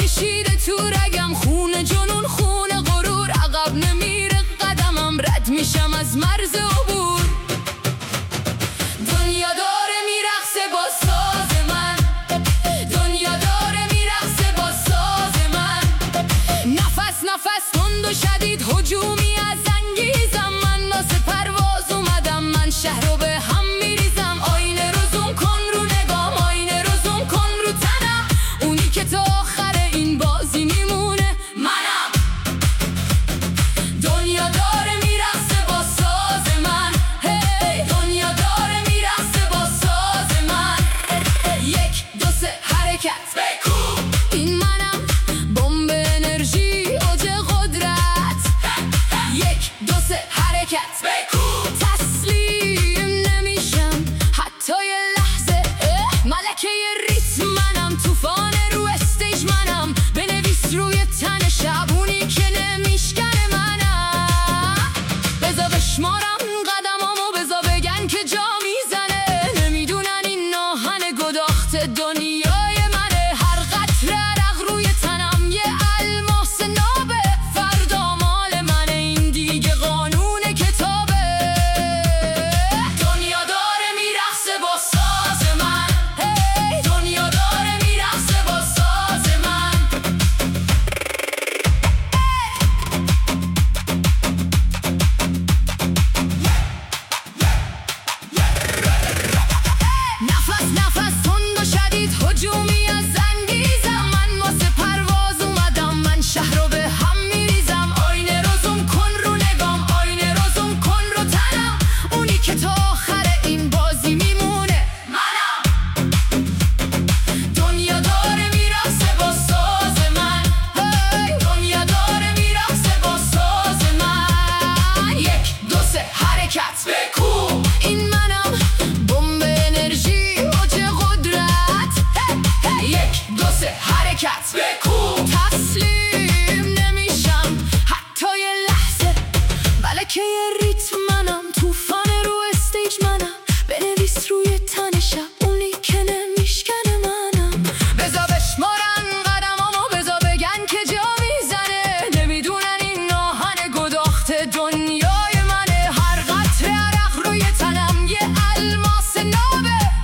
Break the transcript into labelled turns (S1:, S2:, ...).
S1: کشیده تو رگم، خون جنون خون غرور، عقب نمیره قدمم، رد میشم از مرز عبور. دنیا داره میرقصه با ساز من، دنیا داره میرقصه با ساز من. نفس نفس تند و شدید هجومی از انگیزم، من واسه پرواز اومدم، من شهر رو به هم میریزم. آینه رو زوم کن رو نگام، آینه رو زوم کن رو تنم، اونی که تا آخر این بازی میمونه منم. دنیا داره میرقصه با ساز من، هی دنیا داره میرقصه با ساز من. یک دو سه حرکت بکو، این منم، بمب انرژی اوج قدرت. یک دو سه حرکت بکو، تسلیم نمیشم حتی یه لحظه. ملکه ریتم منم، طوفان رو استیج منم، بنویس روی تن شبونی که نمیشکنه منم. بزا بشمارم قدمامو، بزا بگن که جا میزنه، نمیدونن این ناهن گداخت دنیای منه. هر قطره عرق روی تنم یه الماس نابه، فردا مال منه، این دیگه قانون کتابه. دنیا داره میرقصه با ساز من، هی دنیا داره میرقصه با ساز من. نفس نفس تند و شدید هجومی از انگیزم، من واسه پرواز اومدم، من شهر رو به هم میریزم. آینه رو زوم کن رو نگام، آینه رو زوم کن رو تنم، اونی که تا آخر این بازی میمونه منم. دنیا داره میرقصه با ساز من، هی دنیا داره میرقصه با ساز من. یک دو سه حرکت بکو، این منم، بمب انرژی اوج قدرت. یک دو سه حرکت بکو، تسلیم نمیشم حتی یه لحظه. ملکه ریتم منم، طوفان رو استیج منم، بنویس روی تن شب اونی که نمیشکنه منم. بزا بشمارن قدمامو، بزا بگن که جا میزنه، نمیدونن این ناهن گداخت دنیای منه. هر قطره عرق روی تنم یه الماس نابه،